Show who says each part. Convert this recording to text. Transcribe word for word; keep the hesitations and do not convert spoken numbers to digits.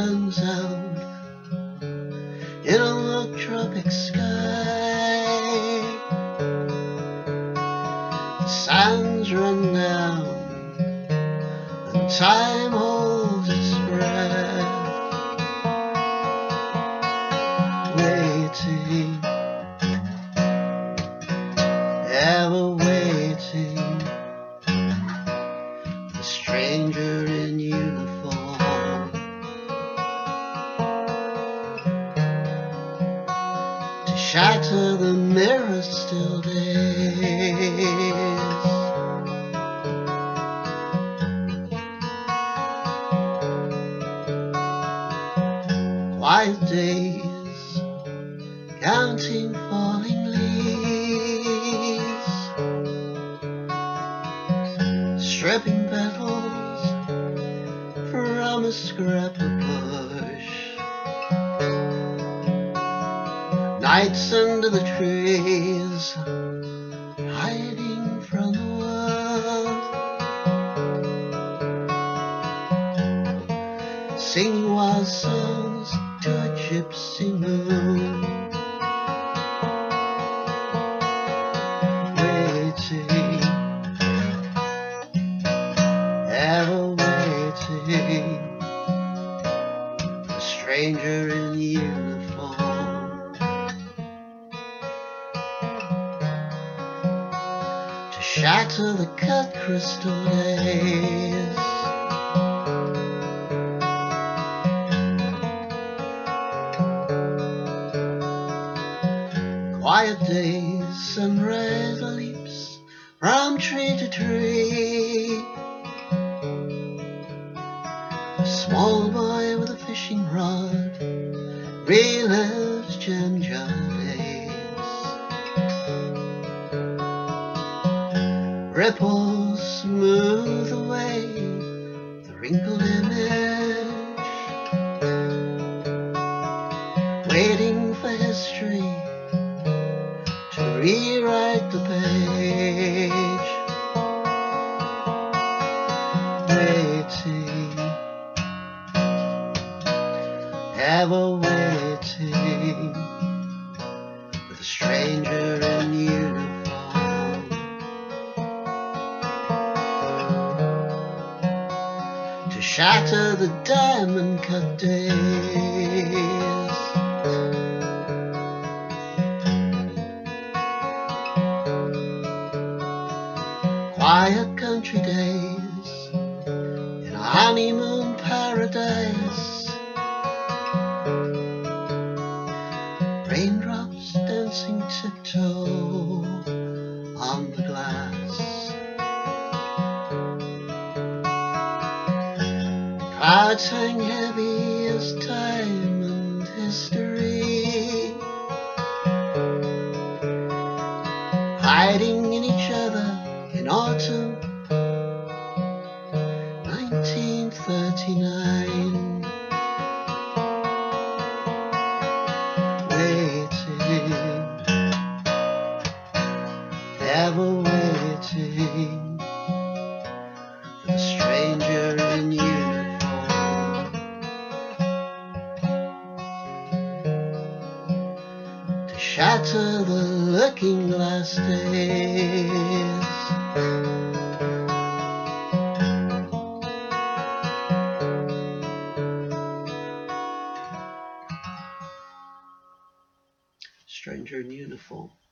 Speaker 1: turns out in a low tropic sky. The sands run down and time holds its breath, waiting, ever waiting, the stranger in uniform to shatter the mirror still days. Quiet days, counting falling leaves, stripping petals from a scrap of bush, nights under the trees, hiding from the world, singing wild songs to a gypsy moon, waiting, ever waiting, a stranger in uniform to shatter the cut crystal days. Quiet days, sunrise leaps from tree to tree. A small boy with a fishing rod relives jam jar days. Ripples smooth away the wrinkled image, waiting for history to rewrite the page, waiting, ever waiting, with a stranger in uniform to shatter the diamond cut days. Quiet country days in a honeymoon paradise, raindrops dancing tiptoe on the glass, clouds hang heavy as time and history, hiding in each other in autumn nineteen thirty-nine, waiting, ever waiting, for the stranger in uniform to shatter the looking glass days. Stranger in uniform.